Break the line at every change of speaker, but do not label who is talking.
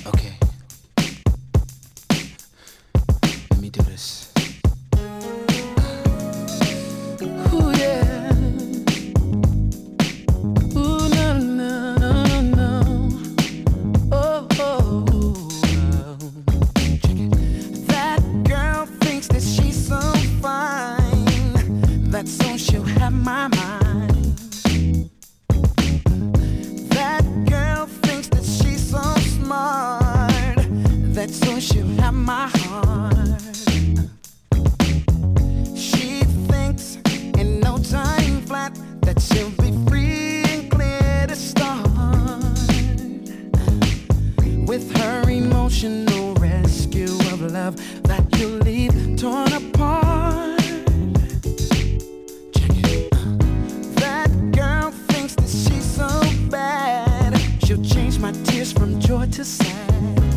Okay, let me do this. Ooh, yeah. Ooh, no, no, no, no. Oh, oh, oh. Check it. That girl thinks that she's so fine. That's so she'll have my mind. That girl thinks that she's so smart. That's so she'll have my heart. She thinks in no time flat that she'll be free and clear to start with her emotional rescue of love that you'll leave torn apart. Check it. That girl thinks that she's so bad. She'll change my tears from joy to sad.